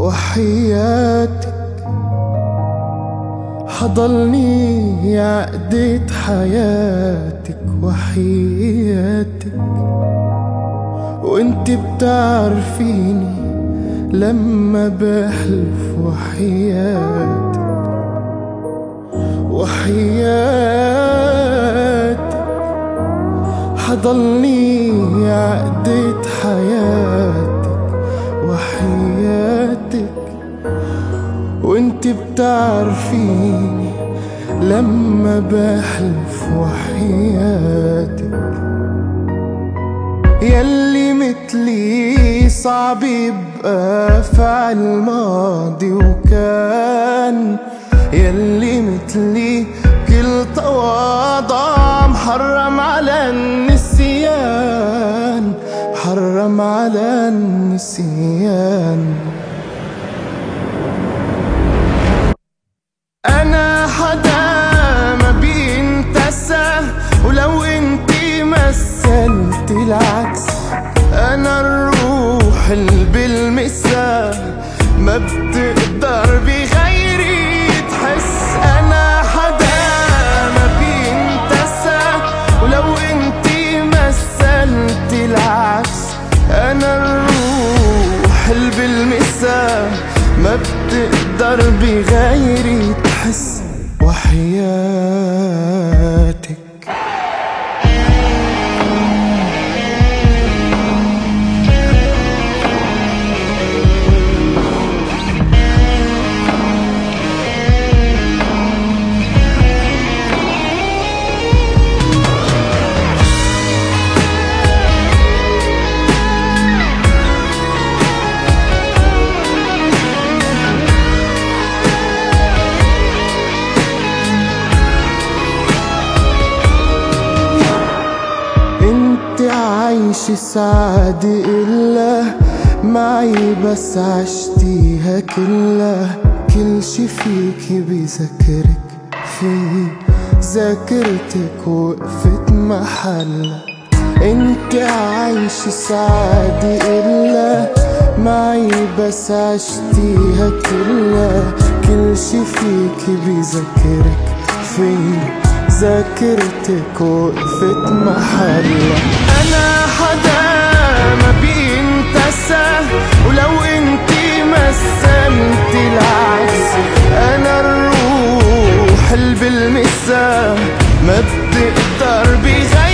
وحياتك حضلني عقدة حياتك وحياتك، وانت بتعرفيني لما بحلف وحياتك وحياتك حضلني عقدة حياتك وحياتك، وانت بتعرفيني لما بحلف وحياتك. ياللي مثلي صعب يبقى فعل ماضي وكان، ياللي مثلي كل تواضع محرم على النسيان، محرم على النسيان. أنا حدا ما بينتسى، ولو انتي مثلت العكس أنا الروح اللي بالمسا ما بتقدر بغيري تحس. أنا حدا ما بينتسى، ولو انتي مثلت العكس أنا الروح اللي بالمسا ما بتقدر بغيري تحس وحياتك. عايشة سعادة إلا معي بس عشتيها كلها، كل شي فيكي بذكرك في ذاكرتك وقفت محلها. انت عايشة سعادة إلا معي بس عشتيها كلها، كل شي فيكي بذكرك في ذاكرتك وقفت محلها. أنا حدا ما بينتسى، ولو انتي مثلت العكس أنا الروح اللي بالمسا ما بتقدر بغير